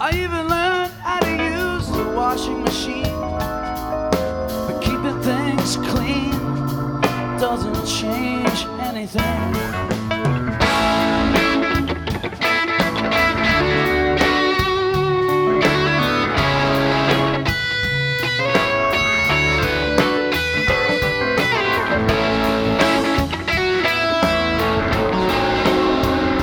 I even learned how to use the washing machine. But keeping things clean doesn't change anything.